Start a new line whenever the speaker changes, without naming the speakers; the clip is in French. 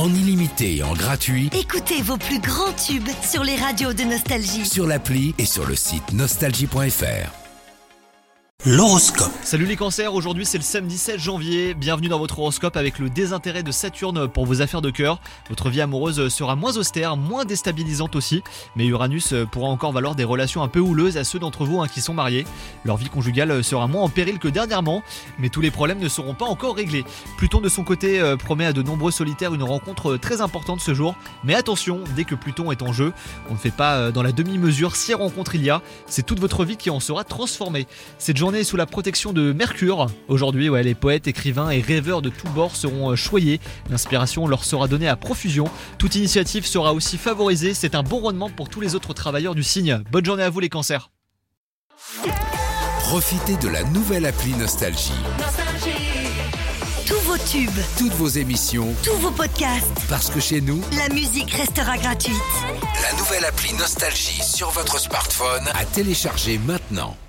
en illimité et en gratuit
Écoutez vos plus grands tubes sur les radios de Nostalgie.
sur l'appli et sur le site nostalgie.fr.
L'horoscope.
Salut les cancers, aujourd'hui c'est le samedi 16 janvier, bienvenue dans votre horoscope avec le désintérêt de Saturne pour vos affaires de cœur. Votre vie amoureuse sera moins austère, moins déstabilisante aussi, mais Uranus pourra encore valoir des relations un peu houleuses à ceux d'entre vous qui sont mariés. Leur vie conjugale sera moins en péril que dernièrement, mais tous les problèmes ne seront pas encore réglés. Pluton de son côté promet à de nombreux solitaires une rencontre très importante ce jour, mais attention, dès que Pluton est en jeu, on ne fait pas dans la demi-mesure si rencontre il y a, c'est toute votre vie qui en sera transformée. Cette journée sous la protection de Mercure. Aujourd'hui, les poètes, écrivains et rêveurs de tous bords seront choyés. L'inspiration leur sera donnée à profusion. Toute initiative sera aussi favorisée. C'est un bon rendement pour tous les autres travailleurs du signe. Bonne journée à vous les cancers.
Profitez de la nouvelle appli Nostalgie.
Tous vos tubes,
Toutes vos émissions,
tous vos podcasts,
parce que chez nous,
la musique restera gratuite.
la nouvelle appli Nostalgie sur votre smartphone à télécharger maintenant.